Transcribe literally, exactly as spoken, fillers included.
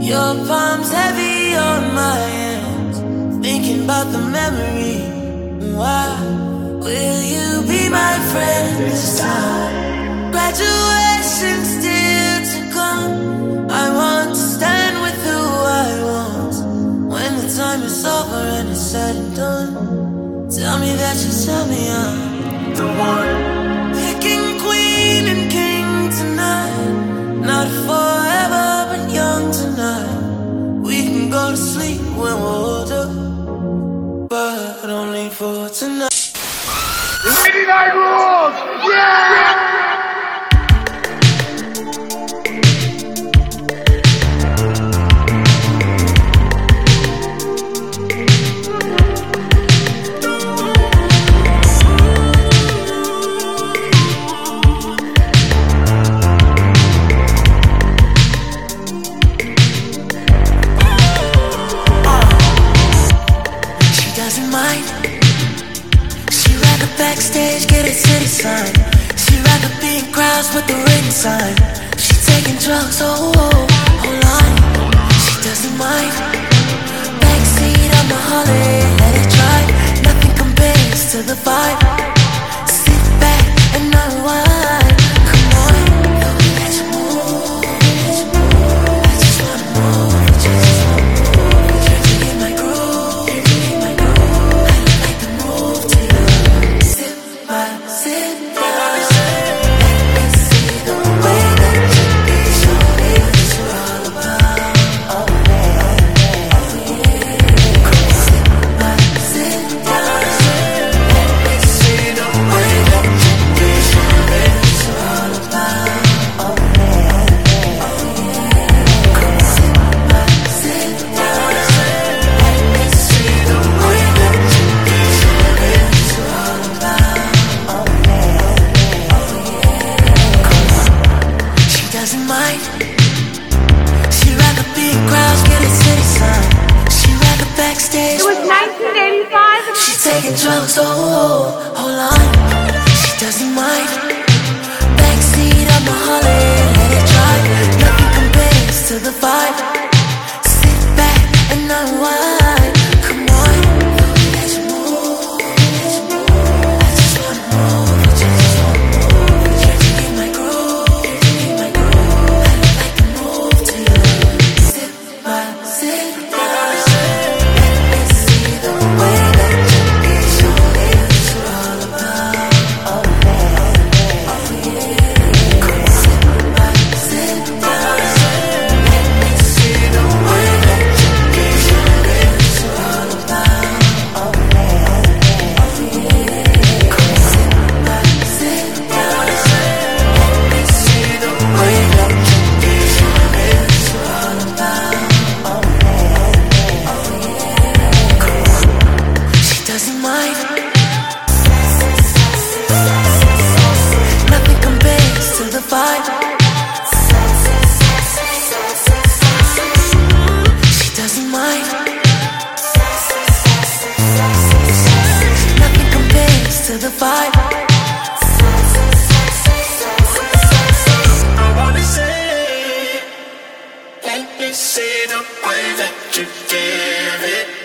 Your palms heavy on my hands, thinking about the memory. Why will you be my friend this time? Graduation still to come. I want to stand with who I want. When the time is over and it's said and done, tell me that you tell me I'm the one. Picking queen and king tonight, not forever but young tonight. We can go to sleep when we're older, but only for tonight. Lady Night rules! Yeah! Backstage, get a city sign. She'd rather be in crowds with the written sign. She taking drugs, oh, oh, hold on. She doesn't mind. Backseat on the Harley, let it drive. Nothing compares to the vibe. Sit back and unwind. Come on, let's move. I just wanna move. I just wanna move. Can't you get my groove? Can't you get my groove? I like the move to you. Sit down, let me see the way that you be. Show me what you're all about. Oh yeah, oh yeah. Come on, sit back, sit down, let me see the way that you be. Show me what you're all about. Oh yeah, oh yeah. Come on, sit back, sit down, let me see the way that you be. Show me what you're all about. Doesn't mind. She'd rather be in crowds, get a city sign. She'd rather backstage. It was nineteen eighty-five. She's taking drugs, oh, hold on. She doesn't mind. Backseat on the Harley, let it drive. Nothing compares to the vibe. Sit back and unwind. Come on, let's move. I just wanna move. I just wanna move. Can't you get my groove? Sit down, let me see the way that you be. Show me what you're all about. Oh yeah, oh yeah. Come on, sit back, sit down, let me see the way that you be. Show me what you're all about. Oh yeah, oh yeah. Come on, sit back, sit down, let me see the way that you be. Show me what you're all about. Doesn't mind. Nothing compares to the vibe. She doesn't mind. Nothing compares to the vibe. I wanna say, let me see the way that you give it.